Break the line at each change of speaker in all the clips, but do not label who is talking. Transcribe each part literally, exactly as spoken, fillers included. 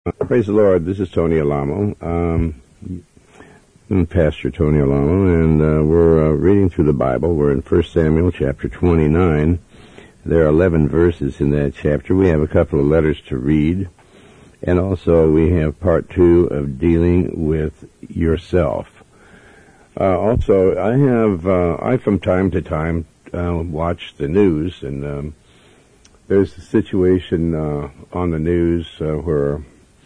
Praise the Lord. This is Tony Alamo. Um, I'm Pastor Tony Alamo, and uh, we're uh, reading through the Bible. We're in First Samuel chapter twenty-nine. There are eleven verses in that chapter. We have a couple of letters to read, and also we have part two of dealing with yourself. Uh, also, I have, uh, I from time to time uh, watch the news, and um, there's a situation uh, on the news uh, where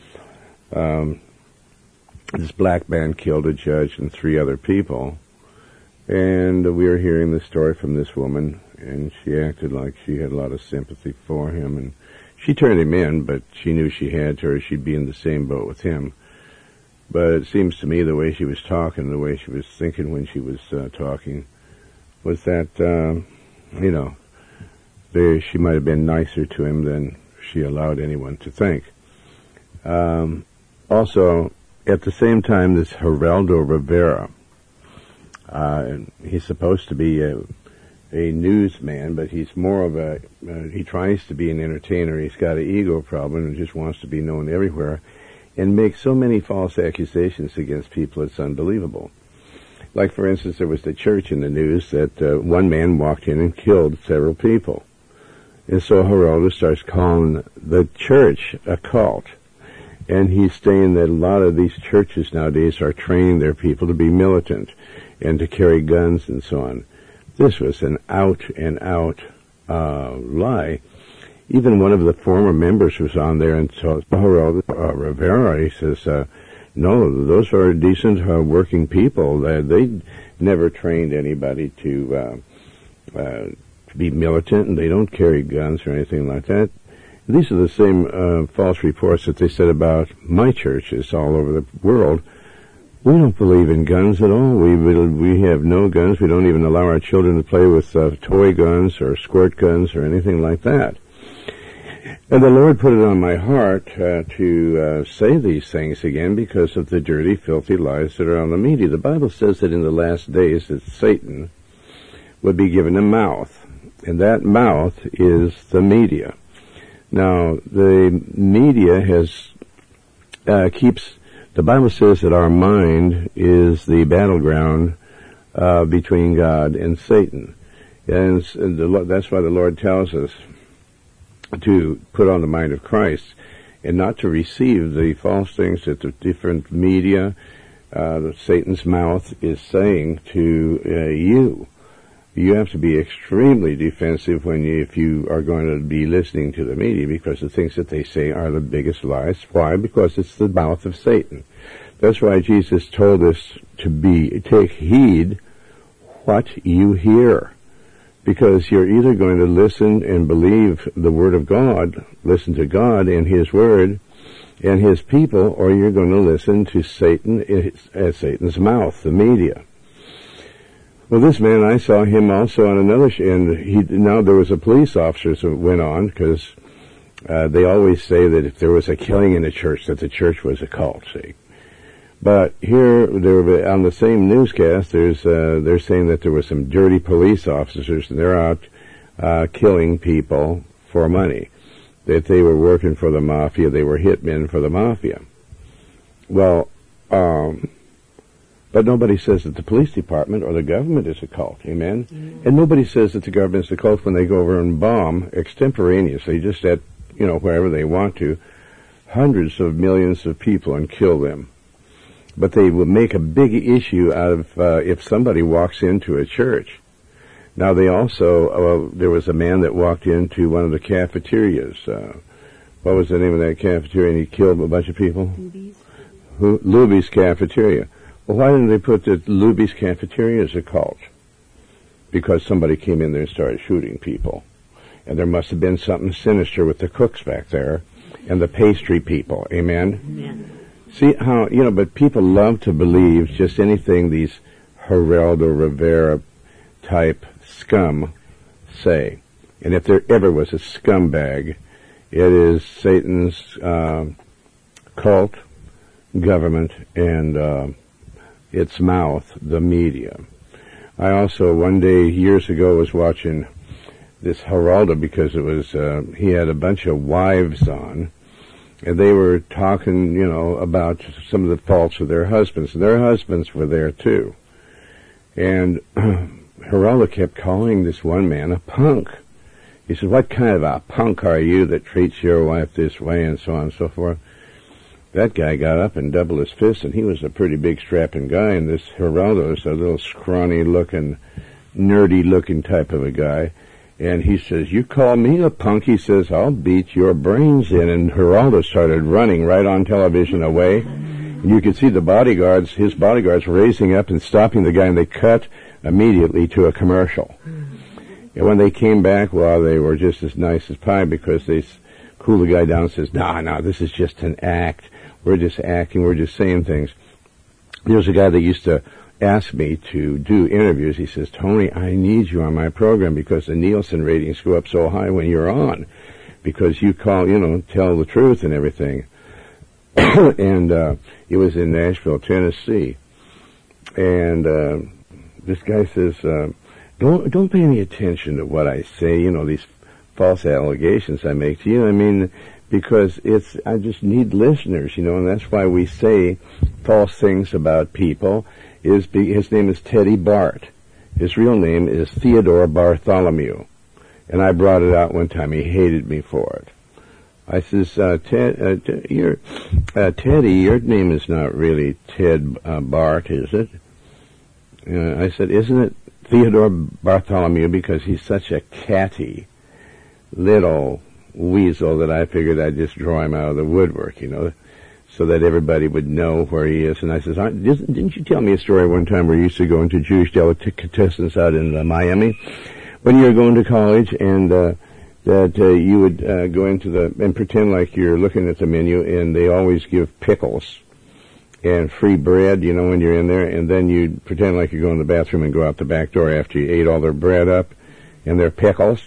Um, this black man killed a judge and three other people, and we were hearing the story from this woman, and she acted like she had a lot of sympathy for him, and she turned him in, but she knew she had to, or she'd be in the same boat with him. But it seems to me the way she was talking, the way she was thinking when she was uh, talking, was that, uh, you know, they, she might have been nicer to him than she allowed anyone to think. Um, Also, at the same time, this Geraldo Rivera, uh, he's supposed to be a, a newsman, but he's more of a, uh, he tries to be an entertainer. He's got an ego problem and just wants to be known everywhere, and makes so many false accusations against people, it's unbelievable. Like, for instance, there was the church in the news that uh, one man walked in and killed several people. And so Geraldo starts calling the church a cult. And he's saying that a lot of these churches nowadays are training their people to be militant and to carry guns and so on. This was an out-and-out uh, lie. Even one of the former members was on there and told Geraldo uh, Rivera, he says, uh, no, those are decent uh, working people. Uh, they never trained anybody to, uh, uh, to be militant, and they don't carry guns or anything like that. These are the same uh, false reports that they said about my churches all over the world. We don't believe in guns at all. We we have no guns. We don't even allow our children to play with uh, toy guns or squirt guns or anything like that. And the Lord put it on my heart uh, to uh, say these things again because of the dirty, filthy lies that are on the media. The Bible says that in the last days that Satan would be given a mouth, and that mouth is the media. Now, the media has, uh, keeps, the Bible says that our mind is the battleground, uh, between God and Satan. And, and the, that's why the Lord tells us to put on the mind of Christ and not to receive the false things that the different media, uh, Satan's mouth is saying to uh, you. You have to be extremely defensive when you, if you are going to be listening to the media, because the things that they say are the biggest lies. Why? Because it's the mouth of Satan. That's why Jesus told us to be, take heed what you hear. Because you're either going to listen and believe the Word of God, listen to God and His Word and His people, or you're going to listen to Satan as Satan's mouth, the media. Well, this man, I saw him also on another, sh- and he, now there was a police officer that went on, because uh, they always say that if there was a killing in a church, that the church was a cult, see. But here, there, on the same newscast, there's, uh, they're saying that there were some dirty police officers, and they're out uh, killing people for money. That they were working for the mafia, they were hitmen for the mafia. Well, um... But nobody says that the police department or the government is a cult, amen? Mm-hmm. And nobody says that the government is a cult when they go over and bomb extemporaneously, just at, you know, wherever they want to, hundreds of millions of people and kill them. But they will make a big issue out of uh, if somebody walks into a church. Now they also, uh, there was a man that walked into one of the cafeterias. Uh, what was the name of that cafeteria? And he killed a bunch of people?
Luby's.
Who, Luby's Cafeteria. Well, why didn't they put the Luby's Cafeteria as a cult? Because somebody came in there and started shooting people. And there must have been something sinister with the cooks back there and the pastry people. Amen?
Amen.
See how, you know, but people love to believe just anything these Geraldo Rivera type scum say. And if there ever was a scumbag, it is Satan's uh, cult, government, and uh, its mouth, the media. I also, one day, years ago, was watching this Geraldo because it was, uh, he had a bunch of wives on, and they were talking, you know, about some of the faults of their husbands. And their husbands were there too. And Geraldo kept calling this one man a punk. He said, "What kind of a punk are you that treats your wife this way?" and so on and so forth. That guy got up and doubled his fist, and he was a pretty big strapping guy, and this Geraldo is a little scrawny-looking, nerdy-looking type of a guy. And he says, "You call me a punk?" He says, "I'll beat your brains in." And Geraldo started running right on television away. And you could see the bodyguards, his bodyguards, raising up and stopping the guy, and they cut immediately to a commercial. And when they came back, well, they were just as nice as pie, because they cooled the guy down and says, "No, no, this is just an act. We're just acting. We're just saying things." There's a guy that used to ask me to do interviews. He says, "Tony, I need you on my program because the Nielsen ratings go up so high when you're on, because you call, you know, tell the truth and everything." And uh, it was in Nashville, Tennessee. And uh, this guy says, uh, don't don't pay any attention to what I say, you know, these false allegations I make to you. I mean, because it's, I just need listeners, you know, and that's why we say false things about people. Is be, his name is Teddy Bart. His real name is Theodore Bartholomew. And I brought it out one time. He hated me for it. I says, uh, Ted, uh, t- you're, uh, Teddy, your name is not really Ted uh, Bart, is it? Uh, I said, "Isn't it Theodore Bartholomew?" Because he's such a catty little weasel that I figured I'd just draw him out of the woodwork, you know, so that everybody would know where he is. And I says, "Didn't you tell me a story one time where you used to go into Jewish delicatessens out in uh, Miami when you were going to college, and uh, that uh, you would uh, go into the, and pretend like you're looking at the menu, and they always give pickles and free bread, you know, when you're in there, and then you pretend like you're going to the bathroom and go out the back door after you ate all their bread up and their pickles?"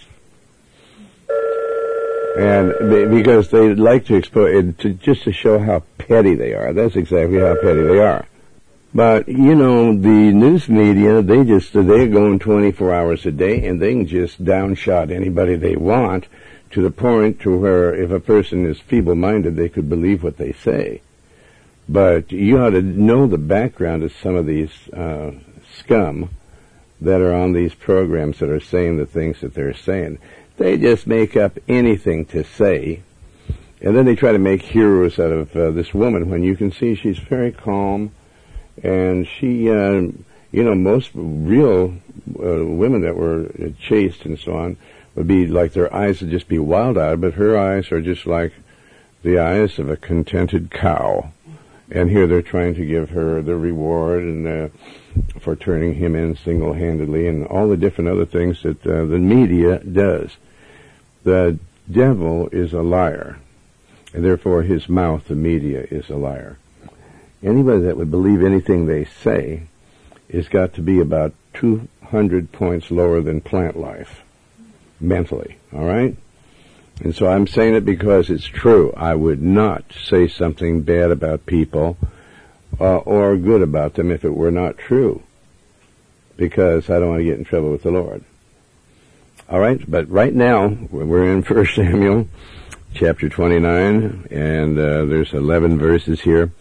And they, because they like to expose, to, just to show how petty they are. That's exactly how petty they are. But, you know, the news media, they just, they're going twenty-four hours a day, and they can just downshot anybody they want, to the point to where if a person is feeble-minded, they could believe what they say. But you ought to know the background of some of these uh, scum that are on these programs that are saying the things that they're saying. They just make up anything to say, and then they try to make heroes out of uh, this woman, when you can see she's very calm, and she, uh, you know, most real uh, women that were chaste and so on would be like, their eyes would just be wild-eyed, but her eyes are just like the eyes of a contented cow. And here they're trying to give her the reward and uh, for turning him in single-handedly, and all the different other things that uh, the media does. The devil is a liar, and therefore his mouth, the media, is a liar. Anybody that would believe anything they say has got to be about two hundred points lower than plant life, mentally, all right? And so I'm saying it because it's true. I would not say something bad about people uh, or good about them if it were not true, because I don't want to get in trouble with the Lord. All right, but right now, we're in First Samuel, chapter twenty-nine, and uh, there's eleven verses here.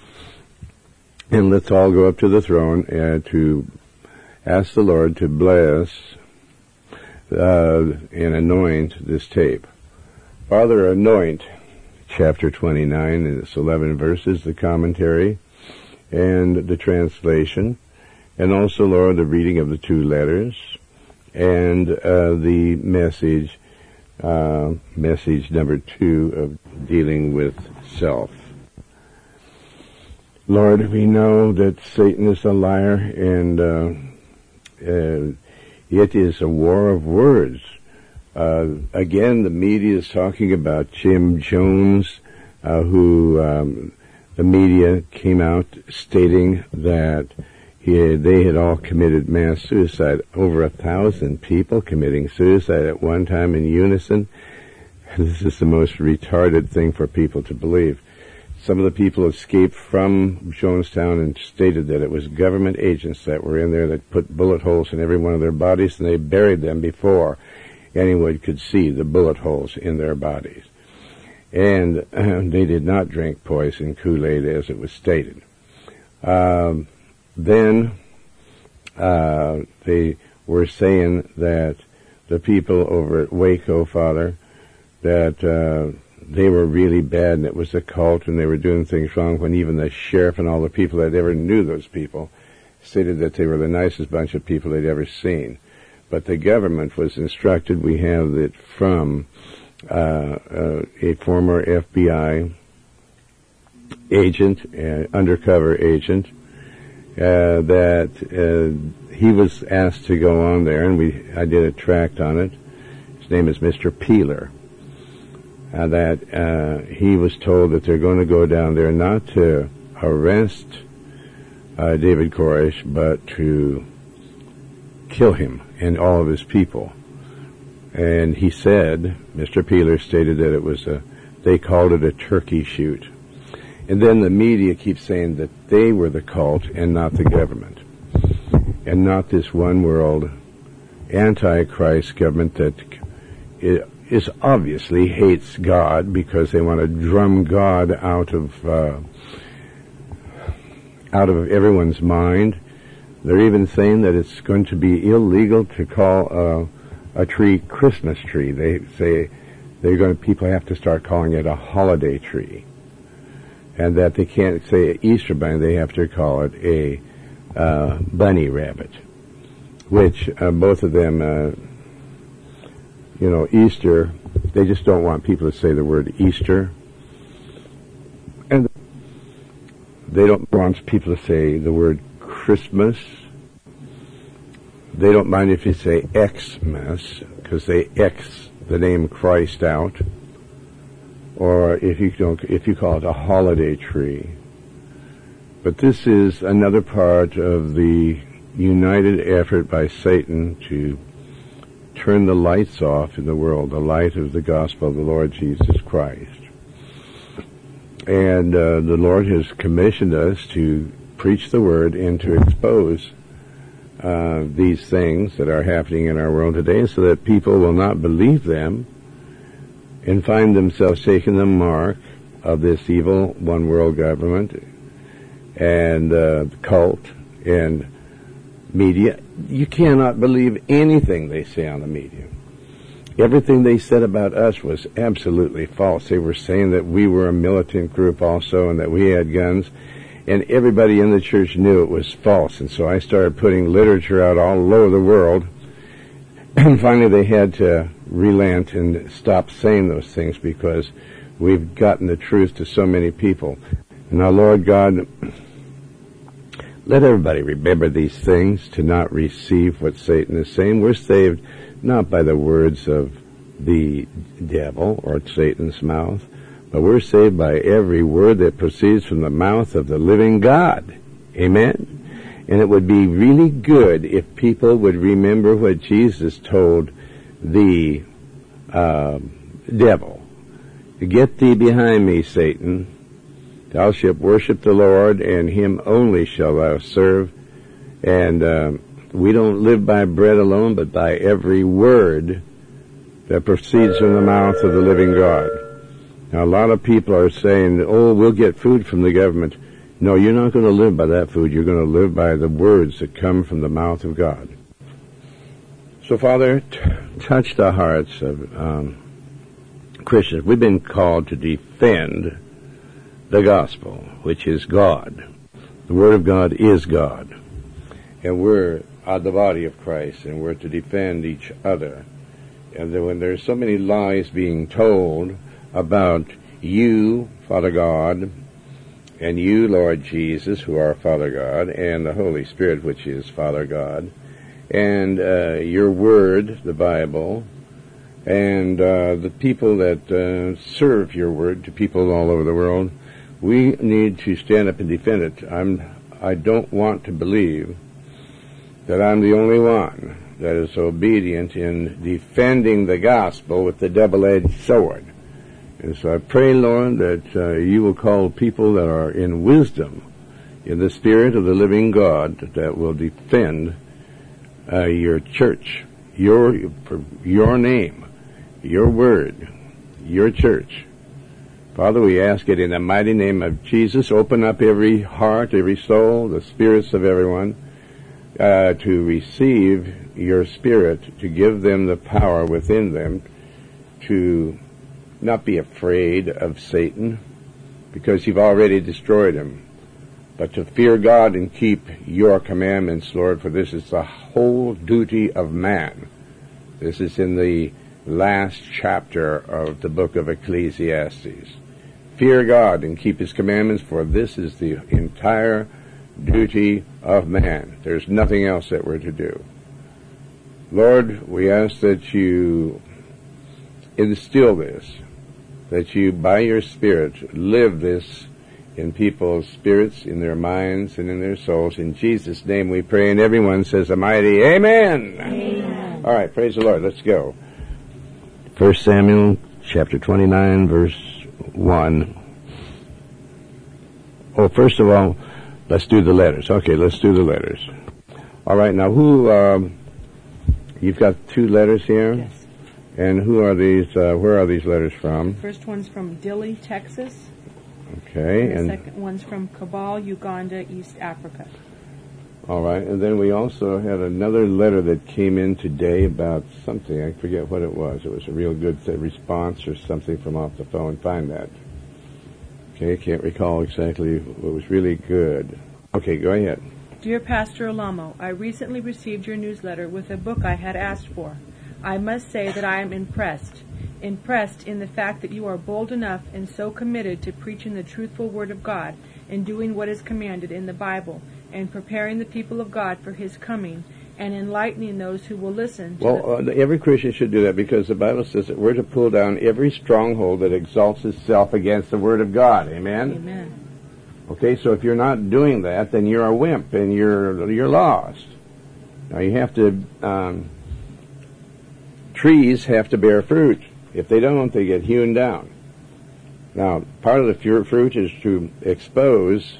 And let's all go up to the throne uh, to ask the Lord to bless uh, and anoint this tape. Father, anoint chapter twenty-nine, and it's eleven verses, the commentary, and the translation, and also, Lord, the reading of the two letters, and uh, the message, uh, message number two of dealing with self. Lord, we know that Satan is a liar, and uh, uh, it is a war of words. Uh, again, the media is talking about Jim Jones, uh, who um, the media came out stating that he had, they had all committed mass suicide. Over a thousand people committing suicide at one time in unison. This is the most retarded thing for people to believe. Some of the people escaped from Jonestown and stated that it was government agents that were in there that put bullet holes in every one of their bodies, and they buried them before anyone could see the bullet holes in their bodies. and uh, they did not drink poison Kool-Aid as it was stated. Um, then uh, they were saying that the people over at Waco, Father, that uh, they were really bad and it was a cult and they were doing things wrong, when even the sheriff and all the people that ever knew those people stated that they were the nicest bunch of people they'd ever seen. But the government was instructed, we have it from uh, uh, a former F B I agent, uh, undercover agent, uh, that uh, he was asked to go on there, and we I did a tract on it. His name is Mister Peeler. Uh, that uh, he was told that they're going to go down there not to arrest uh, David Koresh, but to kill him and all of his people. And he said, Mister Peeler stated that it was a, they called it a turkey shoot. And then the media keeps saying that they were the cult and not the government, and not this one world antichrist government that is obviously hates God because they want to drum God out of uh, out of everyone's mind. They're even saying that it's going to be illegal to call uh, a tree Christmas tree. They say they're going to, people have to start calling it a holiday tree, and that they can't say Easter bunny. They have to call it a uh, bunny rabbit, which uh, both of them. Uh, You know, Easter, they just don't want people to say the word Easter. And they don't want people to say the word Christmas. They don't mind if you say Xmas, because they X the name Christ out. Or if you don't, if you call it a holiday tree. But this is another part of the united effort by Satan to turn the lights off in the world, the light of the gospel of the Lord Jesus Christ. And uh, the Lord has commissioned us to preach the word and to expose uh, these things that are happening in our world today, so that people will not believe them and find themselves taking the mark of this evil one world government and uh, cult and media. You cannot believe anything they say on the media. Everything they said about us was absolutely false. They were saying that we were a militant group also and that we had guns, and everybody in the church knew it was false. And so I started putting literature out all over the world, and finally they had to relent and stop saying those things because we've gotten the truth to so many people. Now, Lord God, let everybody remember these things, to not receive what Satan is saying. We're saved not by the words of the devil or Satan's mouth, but we're saved by every word that proceeds from the mouth of the living God. Amen? And it would be really good if people would remember what Jesus told the uh, devil. Get thee behind me, Satan. Thou shalt worship the Lord, and him only shall thou serve. And um, we don't live by bread alone, but by every word that proceeds from the mouth of the living God. Now, a lot of people are saying, oh, we'll get food from the government. No, you're not going to live by that food. You're going to live by the words that come from the mouth of God. So, Father, t- touch the hearts of um, Christians. We've been called to defend the gospel, which is God. The Word of God is God. And we're uh, the body of Christ, and we're to defend each other. And then when there's so many lies being told about you, Father God, and you, Lord Jesus, who are Father God, and the Holy Spirit, which is Father God, and uh, your Word, the Bible, and uh, the people that uh, serve your Word to people all over the world, we need to stand up and defend it. I'm, I don't want to believe that I'm the only one that is obedient in defending the gospel with the double-edged sword. And so I pray, Lord, that uh, you will call people that are in wisdom, in the Spirit of the living God, that will defend uh, your church, your, for your name, your word, your church. Father, we ask it in the mighty name of Jesus. Open up every heart, every soul, the spirits of everyone, uh, to receive your Spirit, to give them the power within them to not be afraid of Satan, because you've already destroyed him, but to fear God and keep your commandments, Lord, for this is the whole duty of man. This is in the last chapter of the book of Ecclesiastes. Fear God and keep his commandments, for this is the entire duty of man. There's nothing else that we're to do. Lord, we ask that you instill this, that you, by your Spirit, live this in people's spirits, in their minds, and in their souls. In Jesus' name we pray, and everyone says a mighty Amen.
Amen.
All right, praise the Lord. Let's go. First Samuel chapter twenty-nine, verse one. Oh, first of all, let's do the letters. Okay, let's do the letters. All right, now who, um, you've got two letters here?
Yes.
And who are these, uh, where are these letters from?
The first one's from Dilley, Texas.
Okay.
And the
and
second one's from Kabul, Uganda, East Africa.
All right, and then we also had another letter that came in today about something. I forget what it was. It was a real good response or something from off the phone. Find that. Okay, can't recall exactly what was really good. Okay, go ahead.
Dear Pastor Alamo, I recently received your newsletter with a book I had asked for. I must say that I am impressed. Impressed in the fact that you are bold enough and so committed to preaching the truthful Word of God and doing what is commanded in the Bible and preparing the people of God for His coming and enlightening those who will listen. To
well, uh, every Christian should do that, because the Bible says that we're to pull down every stronghold that exalts itself against the Word of God. Amen?
Amen.
Okay, so if you're not doing that, then you're a wimp and you're you're lost. Now you have to, um, trees have to bear fruit. If they don't, they get hewn down. Now, part of the fruit is to expose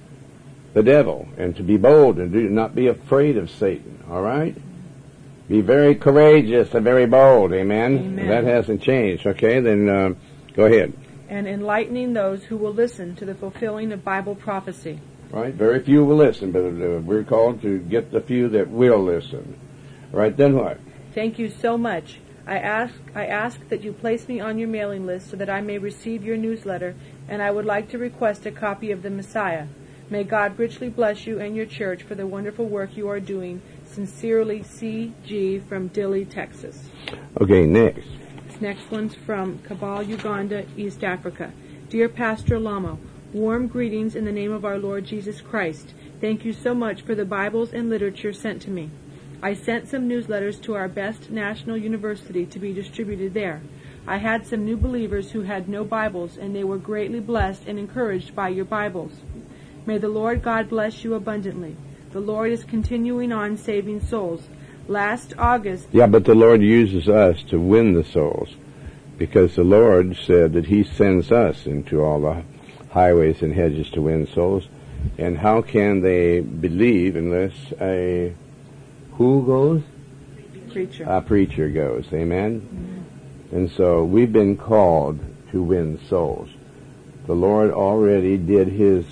the devil and to be bold and do not be afraid of Satan, all right? Be very courageous and very bold, amen?
Amen.
That hasn't changed, okay? Then uh, go ahead.
And enlightening those who will listen to the fulfilling of Bible prophecy.
Right, very few will listen, but uh, we're called to get the few that will listen. All right, then what?
Thank you so much. I ask, I ask that you place me on your mailing list so that I may receive your newsletter, and I would like to request a copy of the Messiah. May God richly bless you and your church for the wonderful work you are doing. Sincerely, C G from Dilley, Texas.
Okay, next.
This next one's from Kabul, Uganda, East Africa. Dear Pastor Lamo, warm greetings in the name of our Lord Jesus Christ. Thank you so much for the Bibles and literature sent to me. I sent some newsletters to our best national university to be distributed there. I had some new believers who had no Bibles, and they were greatly blessed and encouraged by your Bibles. May the Lord God bless you abundantly. The Lord is continuing on saving souls. Last August...
Yeah, but the Lord uses us to win the souls, because the Lord said that He sends us into all the highways and hedges to win souls. And how can they believe unless a... Who goes?
Preacher.
A preacher goes. Amen? Mm-hmm. And so we've been called to win souls. The Lord already did His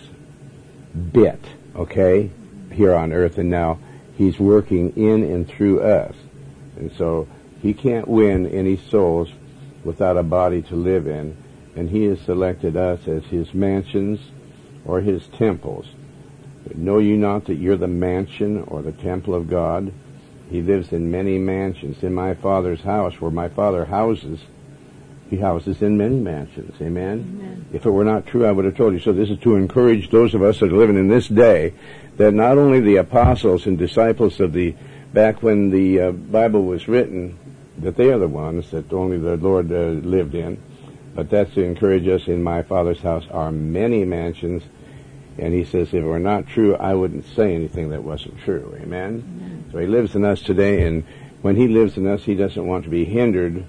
bit, okay, here on earth, and now He's working in and through us. And so He can't win any souls without a body to live in, and He has selected us as His mansions or His temples. Know you not that you're the mansion or the temple of God? He lives in many mansions. In my Father's house, where my Father houses, He houses in many mansions. Amen?
Amen.
If it were not true, I would have told you. So this is to encourage those of us that are living in this day, that not only the apostles and disciples of the, back when the uh, Bible was written, that they are the ones that only the Lord uh, lived in, but that's to encourage us. In my Father's house are many mansions. And He says, if it were not true, I wouldn't say anything that wasn't true. Amen? Amen? So He lives in us today, and when He lives in us, He doesn't want to be hindered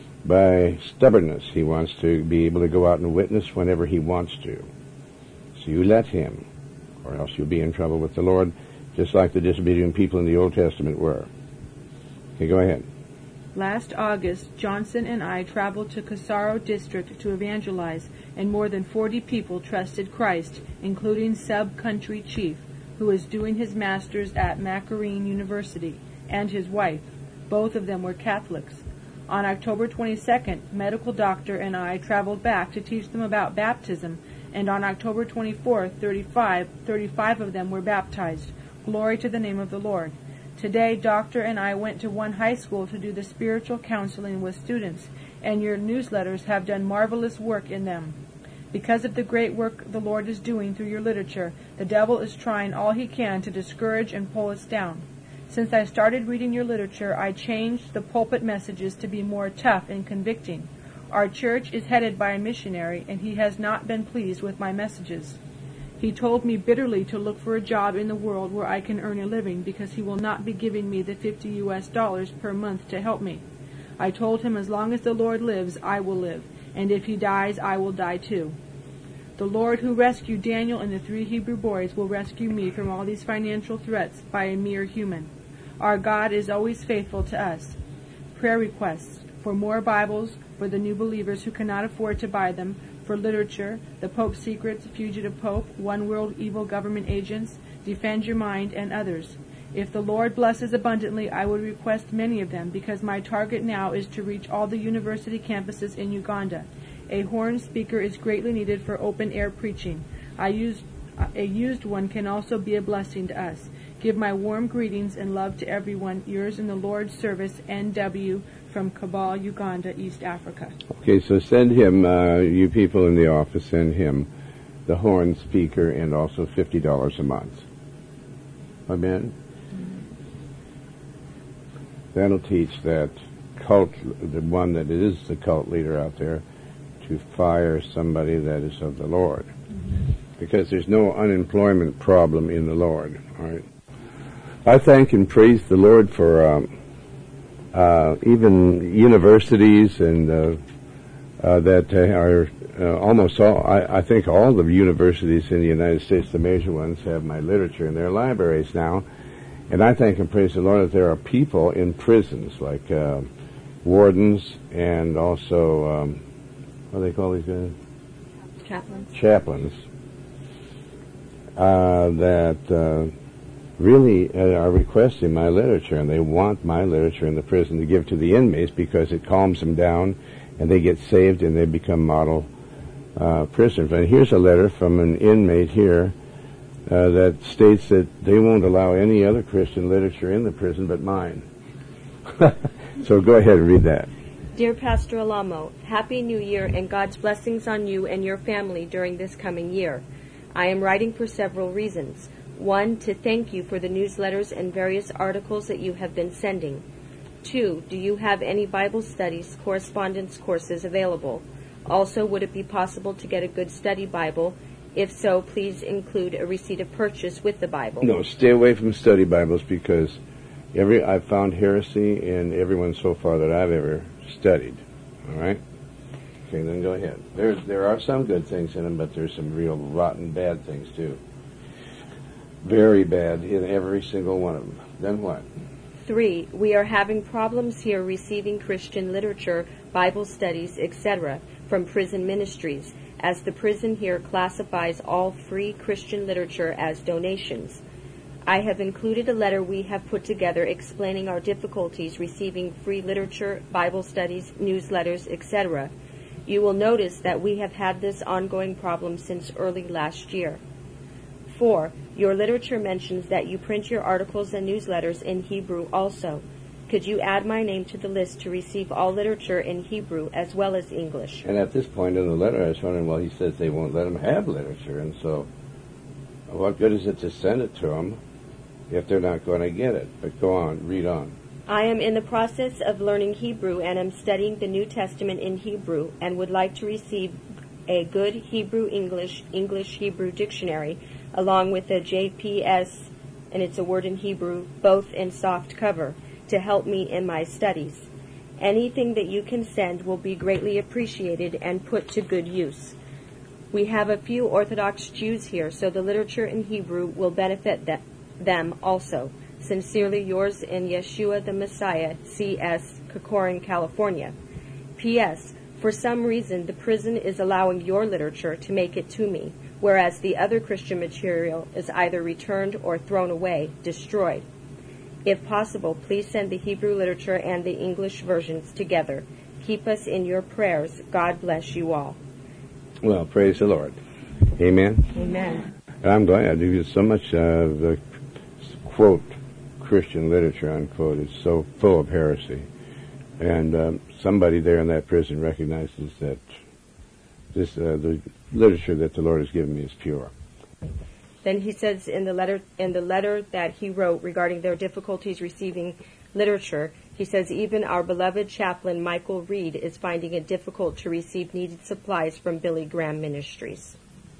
by stubbornness. He wants to be able to go out and witness whenever He wants to. So you let Him, or else you'll be in trouble with the Lord, just like the disobedient people in the Old Testament were. Okay, go ahead.
Last August, Johnson and I traveled to Casaro District to evangelize, and more than forty people trusted Christ, including Sub-Country Chief, who is doing his master's at Macarene University, and his wife. Both of them were Catholics. On October twenty-second, Medical Doctor and I traveled back to teach them about baptism, and on October twenty-fourth, thirty-five, thirty-five of them were baptized. Glory to the name of the Lord. Today, Doctor and I went to one high school to do the spiritual counseling with students, and your newsletters have done marvelous work in them. Because of the great work the Lord is doing through your literature, the devil is trying all he can to discourage and pull us down. Since I started reading your literature, I changed the pulpit messages to be more tough and convicting. Our church is headed by a missionary, and he has not been pleased with my messages. He told me bitterly to look for a job in the world where I can earn a living, because he will not be giving me the fifty U S dollars per month to help me. I told him as long as the Lord lives, I will live, and if he dies, I will die too. The Lord who rescued Daniel and the three Hebrew boys will rescue me from all these financial threats by a mere human. Our God is always faithful to us. Prayer requests for more Bibles for the new believers who cannot afford to buy them, for literature, The Pope's Secrets, Fugitive Pope, One World Evil Government Agents, Defend Your Mind, and others. If the Lord blesses abundantly, I would request many of them, because my target now is to reach all the university campuses in Uganda. A horn speaker is greatly needed for open-air preaching. I used, a used one can also be a blessing to us. Give my warm greetings and love to everyone. Yours in the Lord's service, N W, from Kabul, Uganda, East Africa.
Okay, so send him, uh, you people in the office, send him the horn speaker and also fifty dollars a month. Amen? Mm-hmm. That'll teach that cult, the one that is the cult leader out there, to fire somebody that is of the Lord. Mm-hmm. Because there's no unemployment problem in the Lord. All right. I thank and praise the Lord for um, uh, even universities and uh, uh, that are uh, almost all, I, I think all the universities in the United States, the major ones, have my literature in their libraries now. And I thank and praise the Lord that there are people in prisons, like uh, wardens and also, um, what do they call these guys?
Chaplains.
Chaplains. Uh, that uh, really uh, are requesting my literature, and they want my literature in the prison to give to the inmates because it calms them down, and they get saved, and they become model uh, prisoners. And here's a letter from an inmate here uh, that states that they won't allow any other Christian literature in the prison but mine. So go ahead and read that.
Dear Pastor Alamo, Happy New Year and God's blessings on you and your family during this coming year. I am writing for several reasons. One, to thank you for the newsletters and various articles that you have been sending. Two, do you have any Bible studies, correspondence courses available? Also, would it be possible to get a good study Bible? If so, please include a receipt of purchase with the Bible.
No, stay away from study Bibles, because every I've found heresy in everyone so far that I've ever studied. All right? Okay, then go ahead. There, there are some good things in them, but there's some real rotten bad things, too. Very bad in every single one of them. Then what?
Three, we are having problems here receiving Christian literature, Bible studies, et cetera from prison ministries, as the prison here classifies all free Christian literature as donations. I have included a letter we have put together explaining our difficulties receiving free literature, Bible studies, newsletters, et cetera. You will notice that we have had this ongoing problem since early last year. Four, your literature mentions that you print your articles and newsletters in Hebrew also. Could you add my name to the list to receive all literature in Hebrew as well as English?
And at this point in the letter, I was wondering, well, he says they won't let them have literature, and so what good is it to send it to them if they're not going to get it? But go on, read on.
I am in the process of learning Hebrew and am studying the New Testament in Hebrew and would like to receive a good Hebrew-English, English-Hebrew dictionary along with a J P S, and it's a word in Hebrew, both in soft cover, to help me in my studies. Anything that you can send will be greatly appreciated and put to good use. We have a few Orthodox Jews here, so the literature in Hebrew will benefit them, them also. Sincerely yours in Yeshua the Messiah, C S Corcoran, California. P S. For some reason, the prison is allowing your literature to make it to me, whereas the other Christian material is either returned or thrown away, destroyed. If possible, please send the Hebrew literature and the English versions together. Keep us in your prayers. God bless you all.
Well, praise the Lord. Amen.
Amen.
And I'm glad because so much of the quote Christian literature unquote is so full of heresy, and um, somebody there in that prison recognizes that this uh, the literature that the Lord has given me is pure.
Then he says in the letter in the letter that he wrote regarding their difficulties receiving literature, he says even our beloved chaplain Michael Reed is finding it difficult to receive needed supplies from Billy Graham Ministries.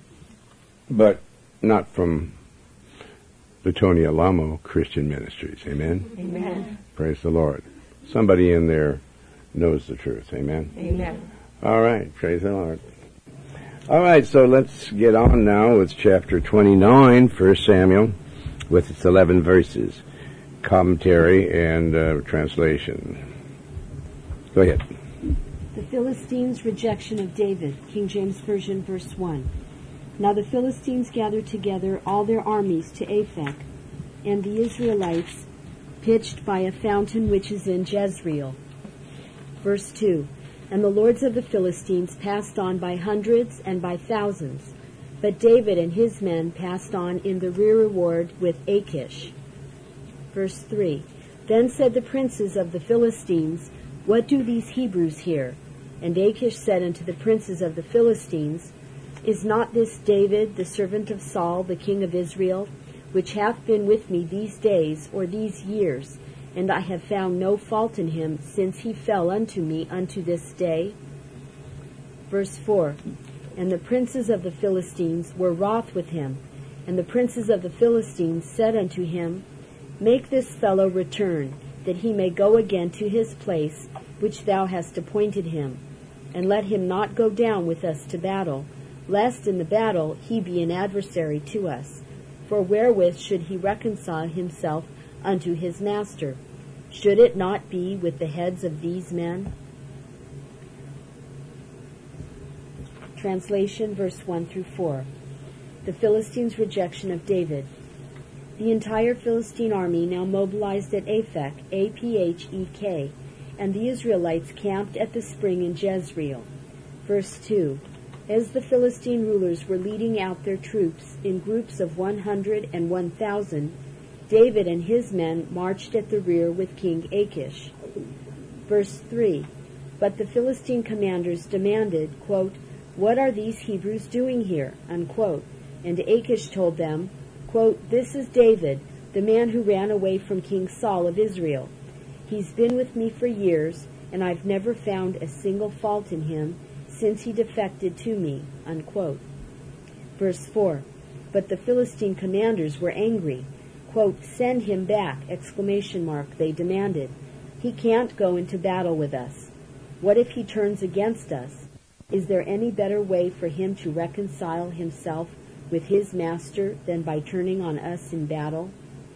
But not from the Tony Alamo Christian Ministries. Amen?
Amen.
Praise the Lord. Somebody in there knows the truth. Amen?
Amen.
All right. Praise the Lord. All right, so let's get on now with chapter twenty-nine, First Samuel, with its eleven verses, commentary and uh, translation. Go ahead.
The Philistines' rejection of David, King James Version, verse one. Now the Philistines gathered together all their armies to Aphek, and the Israelites pitched by a fountain which is in Jezreel. Verse two. And the lords of the Philistines passed on by hundreds and by thousands, but David and his men passed on in the rear reward with Achish. Verse three. Then said the princes of the Philistines, What do these Hebrews here? And Achish said unto the princes of the Philistines, Is not this David, the servant of Saul, the king of Israel, which hath been with me these days or these years, and I have found no fault in him since he fell unto me unto this day? Verse four. And the princes of the Philistines were wroth with him, and the princes of the Philistines said unto him, Make this fellow return, that he may go again to his place which thou hast appointed him, and let him not go down with us to battle, lest in the battle he be an adversary to us. For wherewith should he reconcile himself unto his master? Should it not be with the heads of these men? Translation, verse one through four. The Philistines' rejection of David. The entire Philistine army now mobilized at Aphek, A P H E K, and the Israelites camped at the spring in Jezreel. Verse two. As the Philistine rulers were leading out their troops in groups of one hundred and one thousand, David and his men marched at the rear with King Achish. Verse three. But the Philistine commanders demanded, quote, What are these Hebrews doing here? Unquote. And Achish told them, quote, This is David, the man who ran away from King Saul of Israel. He's been with me for years, and I've never found a single fault in him since he defected to me. Unquote. Verse four. But the Philistine commanders were angry. Quote, Send him back, exclamation mark, they demanded. He can't go into battle with us. What if he turns against us? Is there any better way for him to reconcile himself with his master than by turning on us in battle?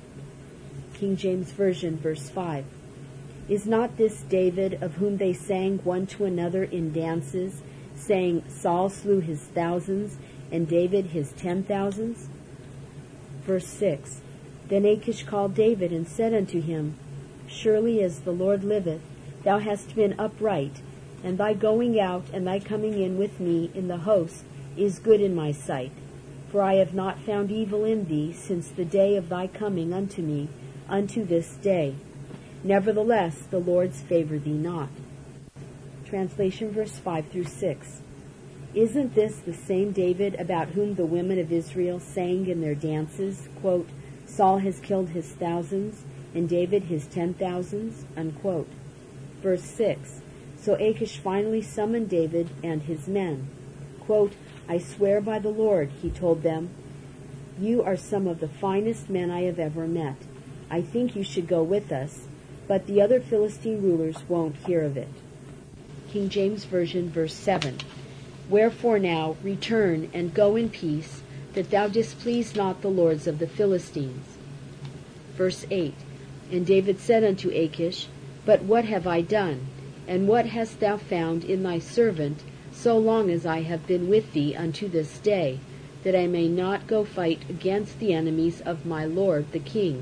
King James Version, verse five. Is not this David, of whom they sang one to another in dances, saying, Saul slew his thousands, and David his ten thousands? Verse six. Then Achish called David and said unto him, Surely as the Lord liveth, thou hast been upright, and thy going out and thy coming in with me in the host is good in my sight. For I have not found evil in thee since the day of thy coming unto me, unto this day. Nevertheless, the Lord's favor thee not. Translation, verse five through six. Isn't this the same David about whom the women of Israel sang in their dances, quote, Saul has killed his thousands, and David his ten thousands? Unquote. Verse six. So Achish finally summoned David and his men. Quote, I swear by the Lord, he told them, you are some of the finest men I have ever met. I think you should go with us, but the other Philistine rulers won't hear of it. King James Version, verse seven. Wherefore now return and go in peace, that thou displease not the lords of the Philistines. Verse eight. And David said unto Achish, But what have I done? And what hast thou found in thy servant, so long as I have been with thee unto this day, that I may not go fight against the enemies of my lord the king?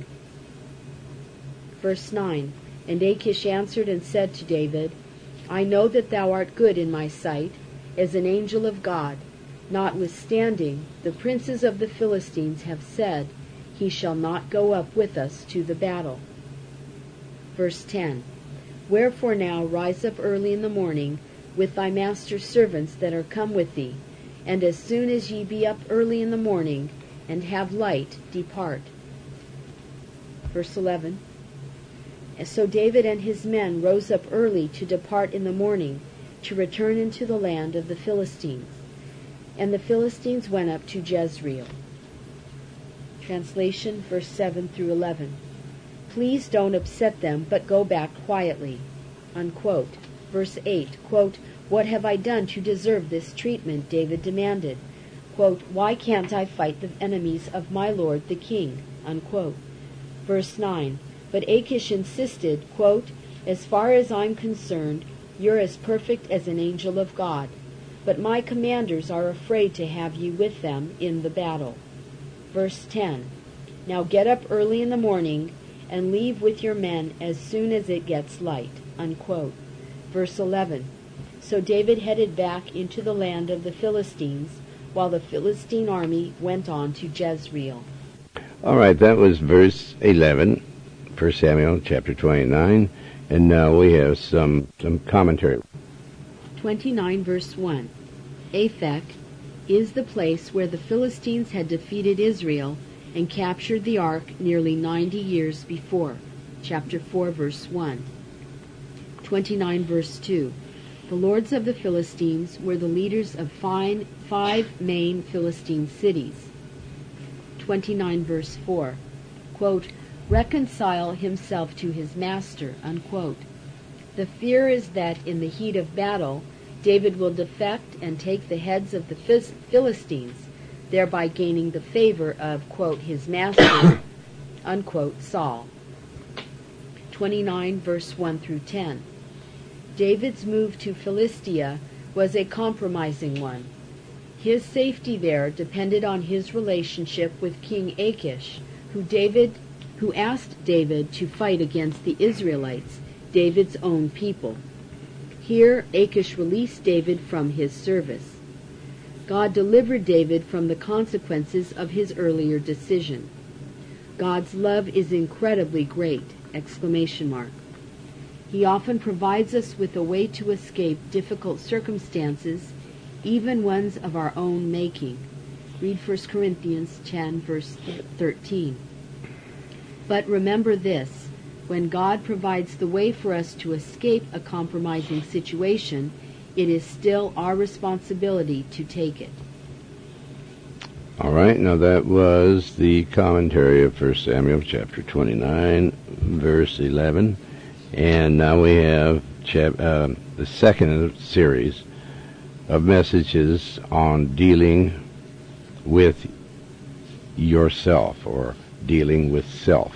Verse nine. And Achish answered and said to David, I know that thou art good in my sight, as an angel of God. Notwithstanding, the princes of the Philistines have said, He shall not go up with us to the battle. Verse ten. Wherefore now rise up early in the morning with thy master's servants that are come with thee, and as soon as ye be up early in the morning, and have light, depart. Verse eleven. So David and his men rose up early to depart in the morning, to return into the land of the Philistines. And the Philistines went up to Jezreel. Translation, verse seven through eleven. Please don't upset them, but go back quietly. Unquote. Verse eight, quote, What have I done to deserve this treatment? David demanded. Quote, Why can't I fight the enemies of my lord the king? Unquote. Verse nine, But Achish insisted, quote, As far as I'm concerned, you're as perfect as an angel of God, but my commanders are afraid to have you with them in the battle. Verse ten, Now get up early in the morning, and leave with your men as soon as it gets light. Unquote. Verse eleven, So David headed back into the land of the Philistines, while the Philistine army went on to Jezreel.
All right, that was verse eleven, First Samuel chapter twenty-nine, and now we have some, some commentary.
twenty-nine verse one. Aphek is the place where the Philistines had defeated Israel and captured the ark nearly ninety years before. Chapter four verse one. twenty-nine verse two. The lords of the Philistines were the leaders of fine, five main Philistine cities. twenty-nine verse four. Quote, Reconcile himself to his master. Unquote. The fear is that in the heat of battle, David will defect and take the heads of the Philistines, thereby gaining the favor of, quote, his master, unquote, Saul. twenty-nine verse one through ten. David's move to Philistia was a compromising one. His safety there depended on his relationship with King Achish, who David, who asked David to fight against the Israelites, David's own people. Here, Achish released David from his service. God delivered David from the consequences of his earlier decision. God's love is incredibly great! Exclamation mark. He often provides us with a way to escape difficult circumstances, even ones of our own making. Read First Corinthians ten, verse thirteen. But remember this, when God provides the way for us to escape a compromising situation, it is still our responsibility to take it.
All right, now that was the commentary of First Samuel chapter twenty-nine, verse eleven. And now we have chap- uh, the second series of messages on dealing with yourself, or dealing with self.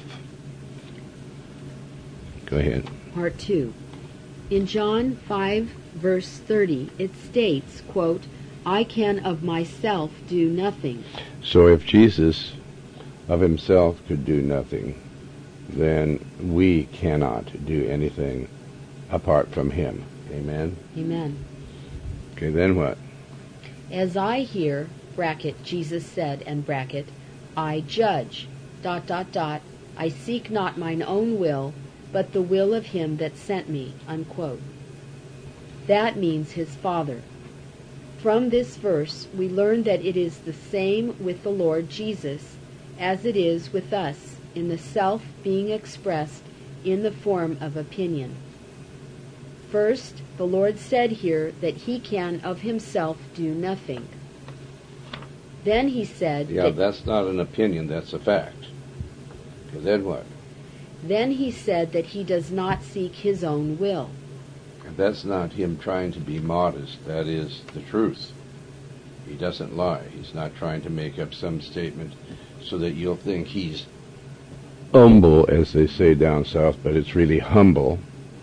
Go ahead.
Part two. In John five, verse thirty, it states, quote, I can of myself do nothing.
So if Jesus of himself could do nothing, then we cannot do anything apart from him. Amen?
Amen.
Okay, then what?
As I hear, bracket, Jesus said, and bracket, I judge, dot, dot, dot, I seek not mine own will, but the will of him that sent me, unquote. That means his Father. From this verse, we learn that it is the same with the Lord Jesus as it is with us, in the self being expressed in the form of opinion. First, the Lord said here that he can of himself do nothing. Then he said...
Yeah,
that,
that's not an opinion, that's a fact. Okay, then what?
Then he said that he does not seek his own will.
And that's not him trying to be modest, that is the truth. He doesn't lie. He's not trying to make up some statement so that you'll think he's humble, as they say down south, but it's really humble.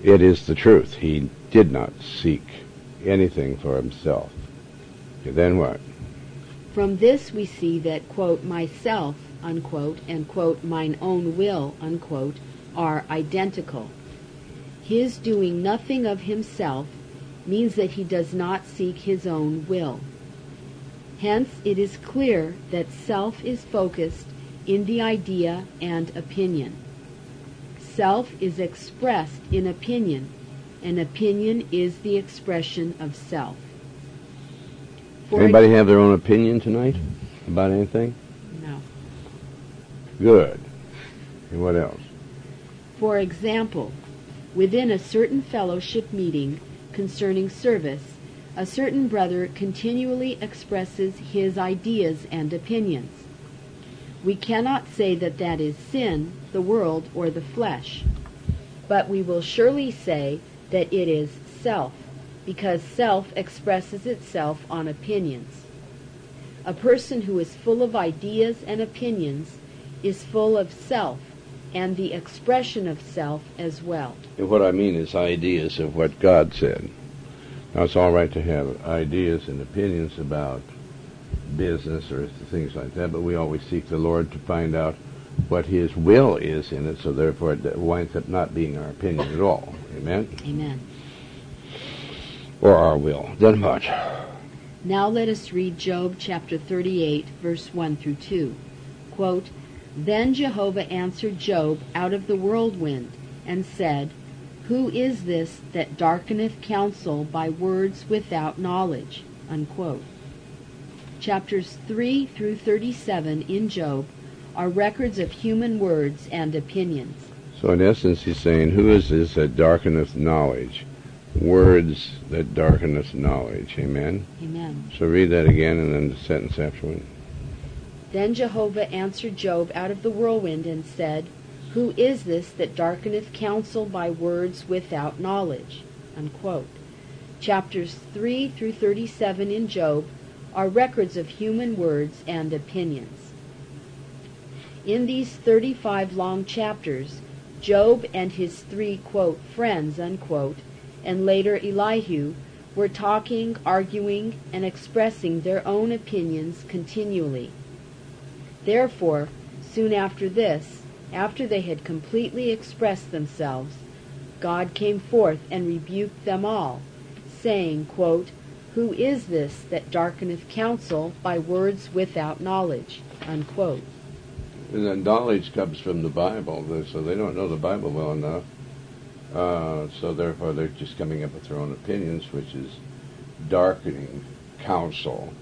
It is the truth. He did not seek anything for himself. Okay, then what?
From this we see that, quote, myself, unquote, and, quote, mine own will, unquote, are identical. His doing nothing of himself means that he does not seek his own will. Hence, it is clear that self is focused in the idea and opinion. Self is expressed in opinion, and opinion is the expression of self. For
Anybody
ex-
have their own opinion tonight about anything?
No.
Good. And what else?
For example, within a certain fellowship meeting concerning service, a certain brother continually expresses his ideas and opinions. We cannot say that that is sin, the world, or the flesh, but we will surely say that it is self, because self expresses itself on opinions. A person who is full of ideas and opinions is full of self, and the expression of self as well.
And what I mean is ideas of what God said. Now, it's all right to have ideas and opinions about business or things like that, but we always seek the Lord to find out what His will is in it, so therefore it winds up not being our opinion at all. Amen?
Amen.
Or our will. Then what?
Now let us read Job chapter thirty-eight, verse one through two. Quote, Then Jehovah answered Job out of the whirlwind, and said, Who is this that darkeneth counsel by words without knowledge? Unquote. Chapters three through thirty-seven in Job are records of human words and opinions.
So in essence he's saying, who is this that darkeneth knowledge? Words that darkeneth knowledge. Amen?
Amen.
So read that again and then the sentence afterward.
Then Jehovah answered Job out of the whirlwind and said, Who is this that darkeneth counsel by words without knowledge? Unquote. Chapters three through thirty-seven in Job are records of human words and opinions. In these thirty-five long chapters, Job and his three, quote, friends, unquote, and later Elihu, were talking, arguing, and expressing their own opinions continually. Therefore, soon after this, after they had completely expressed themselves, God came forth and rebuked them all, saying, quote, Who is this that darkeneth counsel by words without knowledge? Unquote.
And then knowledge comes from the Bible, so they don't know the Bible well enough. Uh, so therefore they're just coming up with their own opinions, which is darkening counsel.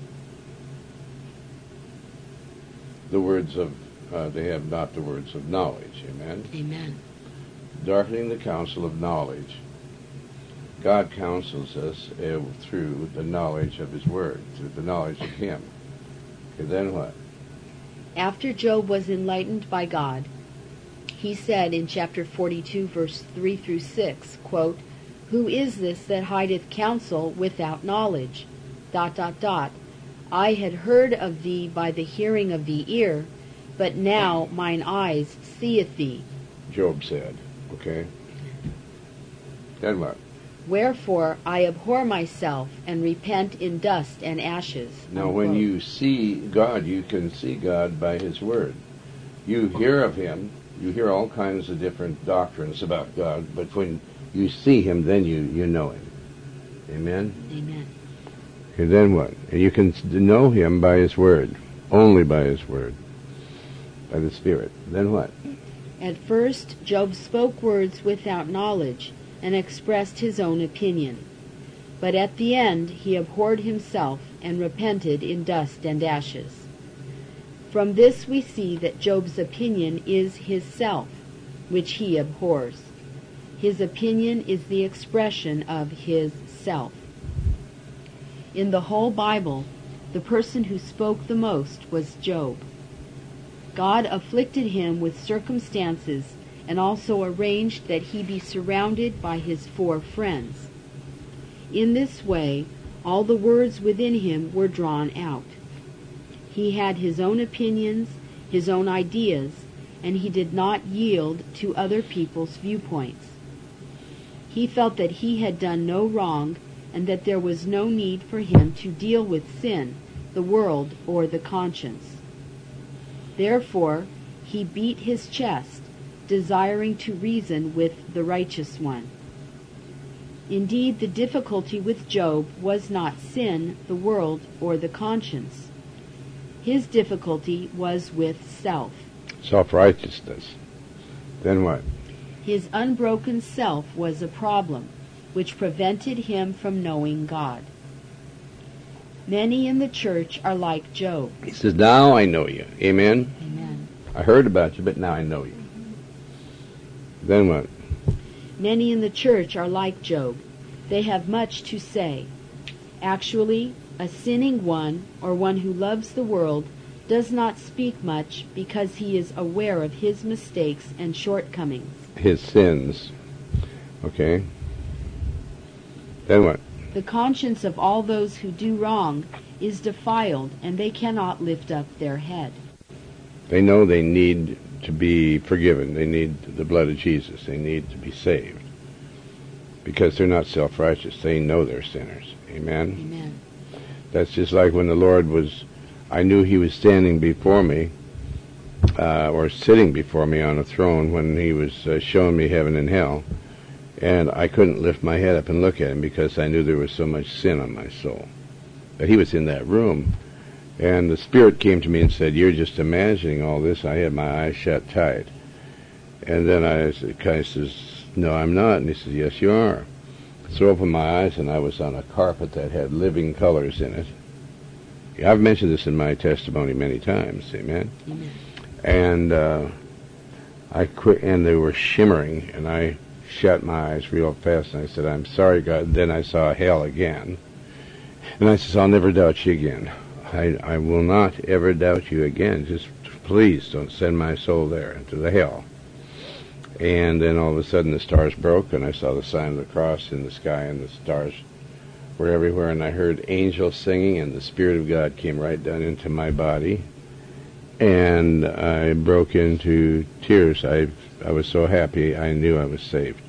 The words of, uh, they have not the words of knowledge. Amen?
Amen.
Darkening the counsel of knowledge. God counsels us uh, through the knowledge of His Word, through the knowledge of Him. Okay, then what?
After Job was enlightened by God, he said in chapter forty-two, verse three through six, quote, Who is this that hideth counsel without knowledge? Dot, dot, dot. I had heard of thee by the hearing of the ear, but now mine eyes seeth thee.
Job said. Okay? Then what?
Wherefore I abhor myself, and repent in dust and ashes.
Now,
Unquote.
when you see God, you can see God by His Word. You hear of Him, you hear all kinds of different doctrines about God, but when you see Him, then you, you know Him. Amen?
Amen.
Okay, then what? You can know Him by His Word, only by His Word, by the Spirit. Then what?
At first, Job spoke words without knowledge, and expressed his own opinion. But at the end he abhorred himself, and repented in dust and ashes. From this we see that Job's opinion is his self, which he abhors. His opinion is the expression of his self. In the whole Bible, the person who spoke the most was Job. God afflicted him with circumstances and also arranged that he be surrounded by his four friends. In this way, all the words within him were drawn out. He had his own opinions, his own ideas, and he did not yield to other people's viewpoints. He felt that he had done no wrong and that there was no need for him to deal with sin, the world, or the conscience. Therefore, he beat his chest, desiring to reason with the righteous one. Indeed, the difficulty with Job was not sin, the world, or the conscience. His difficulty was with self.
Self-righteousness. Then what?
His unbroken self was a problem, which prevented him from knowing God. Many in the church are like Job.
He says, now I know you. Amen?
Amen.
I heard about you, but now I know you. Then what?
Many in the church are like Job. They have much to say. Actually, a sinning one, or one who loves the world, does not speak much because he is aware of his mistakes and shortcomings.
His sins. Okay. Then what?
The conscience of all those who do wrong is defiled, and they cannot lift up their head.
They know they need to be forgiven. They need the blood of Jesus. They need to be saved. Because they're not self-righteous. They know they're sinners. Amen?
Amen.
That's just like when the Lord was, I knew he was standing before me, uh, or sitting before me on a throne when he was uh, showing me heaven and hell. And I couldn't lift my head up and look at him because I knew there was so much sin on my soul. But he was in that room. And the Spirit came to me and said, you're just imagining all this. I had my eyes shut tight. And then I kind of says, no, I'm not. And he says, yes, you are. So I opened my eyes, and I was on a carpet that had living colors in it. Yeah, I've mentioned this in my testimony many times. Amen?
Amen.
And uh, I quit, and they were shimmering, and I shut my eyes real fast, and I said, I'm sorry, God. And then I saw hell again. And I says, I'll never doubt you again. I, I will not ever doubt you again. Just please don't send my soul there into the hell. And then all of a sudden the stars broke, and I saw the sign of the cross in the sky, and the stars were everywhere, and I heard angels singing, and the Spirit of God came right down into my body, and I broke into tears. I I was so happy I knew I was saved.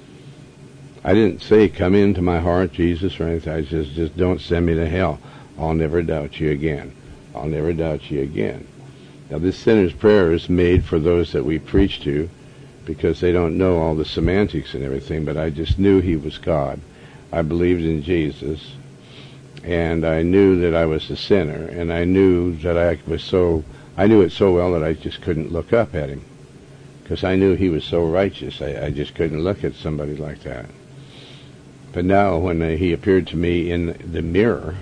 I didn't say, come into my heart, Jesus, or anything. I just, just don't send me to hell. I'll never doubt you again. I'll never doubt you again. Now, this sinner's prayer is made for those that we preach to, because they don't know all the semantics and everything, but I just knew he was God. I believed in Jesus, and I knew that I was a sinner, and I knew that I was so, I knew it so well that I just couldn't look up at him, because I knew he was so righteous. I, I just couldn't look at somebody like that. But now, when uh, he appeared to me in the mirror,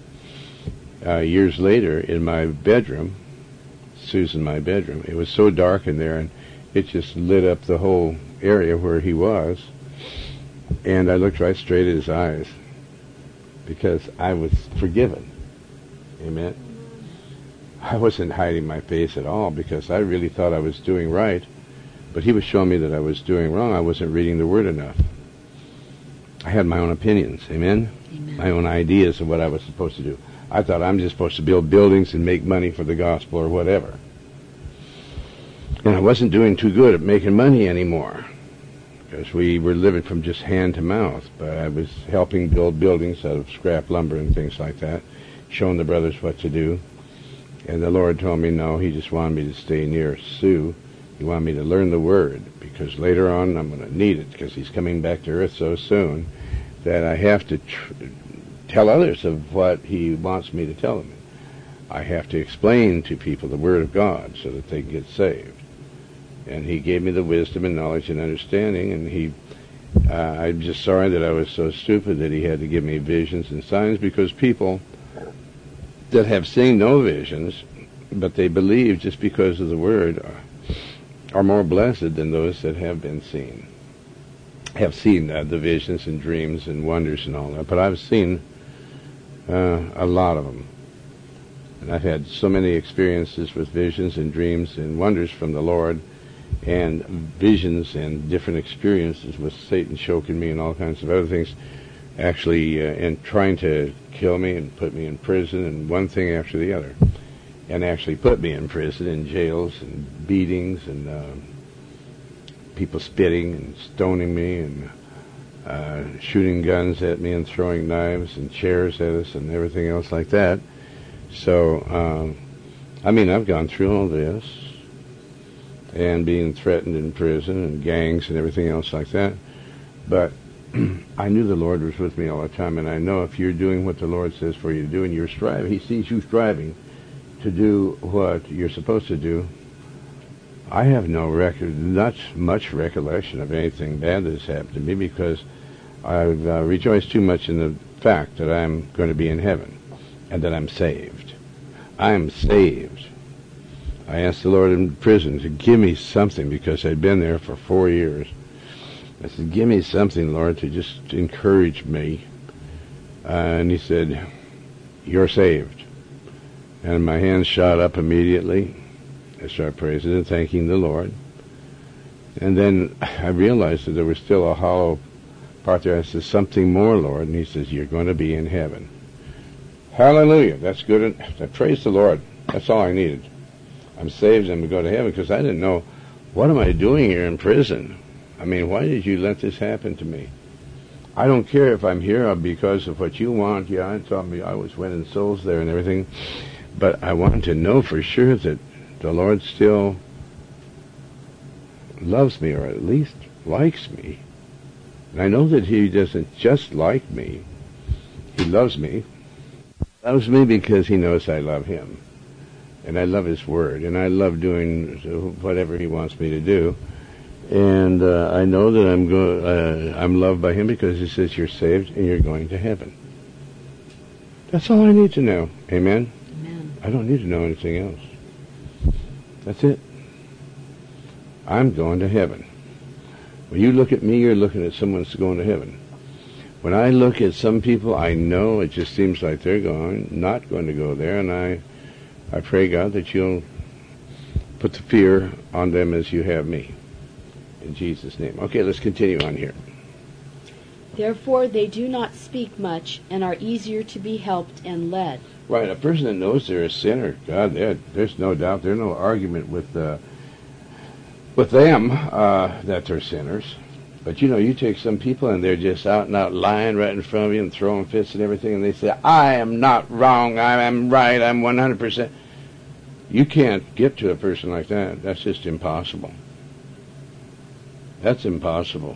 uh, years later, in my bedroom, Susan, my bedroom, it was so dark in there, and it just lit up the whole area where he was. And I looked right straight at his eyes, because I was forgiven. Amen? I wasn't hiding my face at all, because I really thought I was doing right. But he was showing me that I was doing wrong. I wasn't reading the Word enough. I had my own opinions. Amen?
Amen.
My own ideas of what I was supposed to do. I thought I'm just supposed to build buildings and make money for the gospel or whatever. And I wasn't doing too good at making money anymore, because we were living from just hand to mouth. But I was helping build buildings out of scrap lumber and things like that, showing the brothers what to do. And the Lord told me, no, he just wanted me to stay near Sue. He wanted me to learn the Word, because later on I'm going to need it, because he's coming back to earth so soon that I have to tr- tell others of what he wants me to tell them. I have to explain to people the Word of God so that they can get saved. And he gave me the wisdom and knowledge and understanding, and he, uh, I'm just sorry that I was so stupid that he had to give me visions and signs, because people that have seen no visions, but they believe just because of the Word, are, are more blessed than those that have been seen, have seen uh, the visions and dreams and wonders and all that. But I've seen uh, a lot of them. And I've had so many experiences with visions and dreams and wonders from the Lord, and visions and different experiences with Satan choking me and all kinds of other things, actually, uh, and trying to kill me and put me in prison, and one thing after the other, and actually put me in prison, in jails and beatings, and uh, people spitting and stoning me, and uh, shooting guns at me and throwing knives and chairs at us and everything else like that. So, um, I mean, I've gone through all this, and being threatened in prison and gangs and everything else like that. But I knew the Lord was with me all the time, and I know if you're doing what the Lord says for you to do, and you're striving, He sees you striving to do what you're supposed to do. I have no record, not much recollection of anything bad that has happened to me, because I've uh, rejoiced too much in the fact that I'm going to be in heaven and that I'm saved. I'm saved. I asked the Lord in prison to give me something, because I'd been there for four years. I said, give me something, Lord, to just encourage me. Uh, and He said, you're saved. And my hands shot up immediately. I started praising and thanking the Lord. And then I realized that there was still a hollow part there. I said, something more, Lord. And He says, you're going to be in heaven. Hallelujah. That's good. I praise the Lord. That's all I needed. I'm saved and I'm going to go to heaven, because I didn't know, what am I doing here in prison? I mean, why did you let this happen to me? I don't care if I'm here because of what you want. Yeah, I thought me I was winning souls there and everything. But I want to know for sure that the Lord still loves me, or at least likes me. And I know that He doesn't just like me. He loves me. He loves me because He knows I love Him. And I love His Word. And I love doing whatever He wants me to do. And uh, I know that I'm go- uh, I'm loved by Him, because He says you're saved and you're going to heaven. That's all I need to know. Amen?
Amen.
I don't need to know anything else. That's it. I'm going to heaven. When you look at me, you're looking at someone that's going to heaven. When I look at some people, I know it just seems like they're going, not going to go there, and I, I pray, God, that you'll put the fear on them as you have me. In Jesus' name. Okay, let's continue on here.
Therefore they do not speak much, and are easier to be helped and led.
Right, a person that knows they're a sinner, God, there's no doubt, there's no argument with uh, with them uh, that they're sinners. But you know, you take some people and they're just out and out lying right in front of you and throwing fits and everything, and they say, I am not wrong, I am right, I'm one hundred percent. You can't get to a person like that. That's just impossible. That's impossible.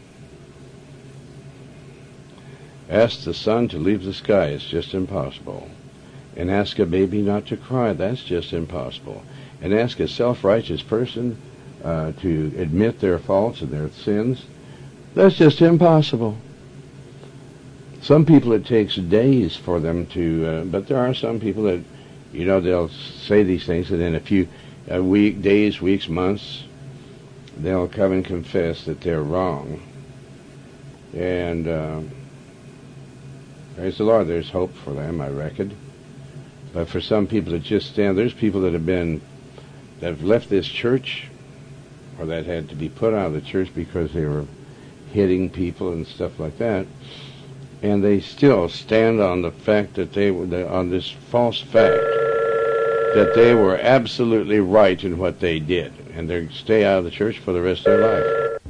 Ask the sun to leave the sky. It's just impossible. And ask a baby not to cry. That's just impossible. And ask a self-righteous person uh, to admit their faults and their sins. That's just impossible. Some people, it takes days for them to, uh, but there are some people that, you know, they'll say these things, and in a few uh, week, days, weeks, months, they'll come and confess that they're wrong. And uh, praise the Lord, there's hope for them, I reckon. But for some people that just stand, there's people that have been, that have left this church, or that had to be put out of the church because they were hitting people and stuff like that, and they still stand on the fact that they were, on this false fact, that they were absolutely right in what they did, and they stay out of the church for the rest of their life.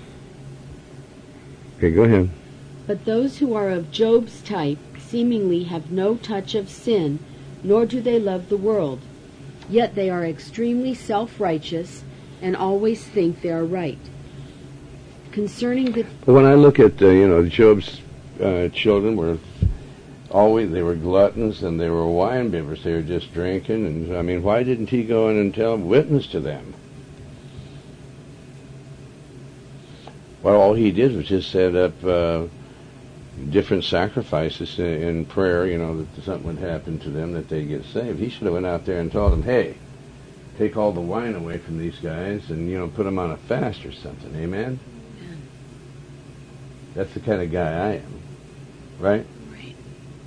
Okay, go ahead.
But those who are of Job's type seemingly have no touch of sin, nor do they love the world. Yet they are extremely self-righteous and always think they are right. Concerning the...
When I look at, uh, you know, Job's uh, children were always, they were gluttons and they were wine bibbers. They were just drinking. And, I mean, why didn't he go in and tell, witness to them? Well, all he did was just set up uh, different sacrifices in, in prayer, you know, that something would happen to them, that they'd get saved. He should have went out there and told them, hey, take all the wine away from these guys and, you know, put them on a fast or something. Amen?
Amen.
That's the kind of guy I am. Right?
Right.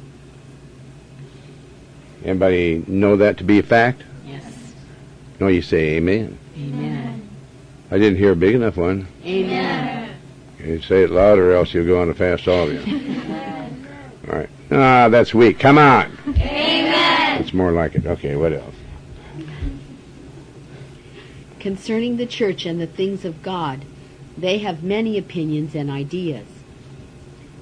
Anybody know that to be a fact?
Yes.
No, you say amen.
Amen.
I didn't hear a big enough one.
Amen.
You say it louder or else you'll go on a fast, all of you. All right. Ah, that's weak. Come on.
Amen.
It's more like it. Okay, what else?
Concerning the church and the things of God, they have many opinions and ideas.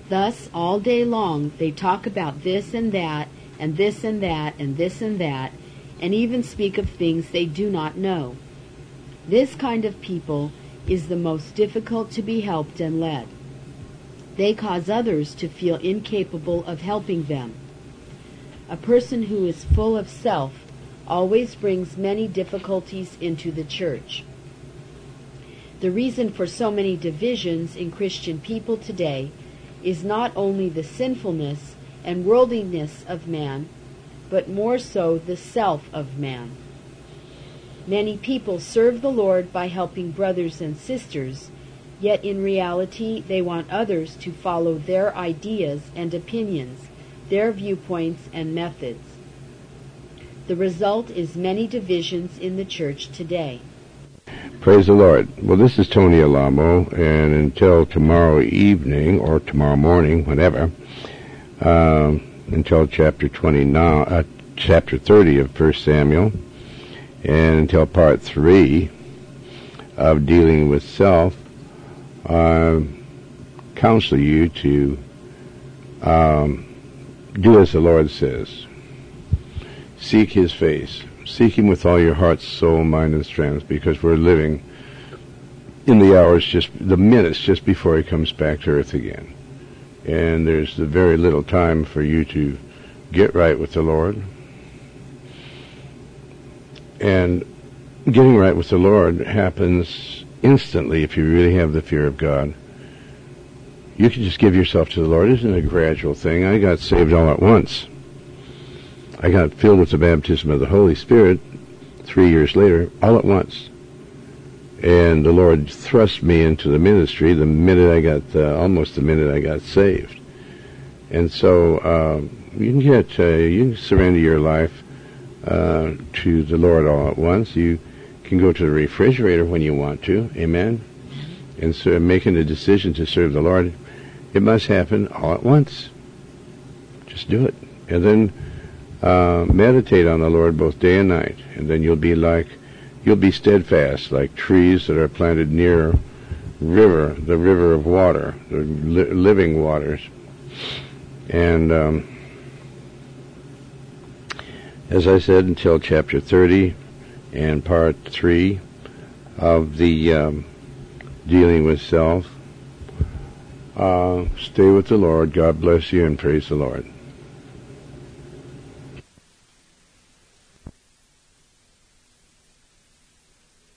Thus, all day long, they talk about this and that, and this and that, and this and that, and even speak of things they do not know. This kind of people is the most difficult to be helped and led. They cause others to feel incapable of helping them. A person who is full of self always brings many difficulties into the church. The reason for so many divisions in Christian people today is not only the sinfulness and worldliness of man, but more so the self of man. Many people serve the Lord by helping brothers and sisters, yet in reality they want others to follow their ideas and opinions, their viewpoints and methods. The result is many divisions in the church today.
Praise the Lord. Well, this is Tony Alamo, and until tomorrow evening, or tomorrow morning, whenever, uh, until chapter twenty-nine, uh, chapter thirty of First Samuel, and until part three of dealing with self, I counsel you to um, do as the Lord says. Seek His face. Seek Him with all your heart, soul, mind, and strength, because we're living in the hours, just the minutes just before He comes back to earth again. And there's very little time for you to get right with the Lord. And getting right with the Lord happens instantly if you really have the fear of God. You can just give yourself to the Lord. It isn't a gradual thing. I got saved all at once. I got filled with the baptism of the Holy Spirit three years later, all at once. And the Lord thrust me into the ministry the minute I got, uh, almost the minute I got saved. And so uh, you can get, uh, you can surrender your life uh, to the Lord all at once. You can go to the refrigerator when you want to, amen? And so making a decision to serve the Lord, it must happen all at once. Just do it. And then Uh, meditate on the Lord both day and night, and then you'll be like, you'll be steadfast, like trees that are planted near river, the river of water, the li- living waters. And um, as I said, until chapter thirty and part three of the um, dealing with self, uh, stay with the Lord. God bless you, and praise the Lord.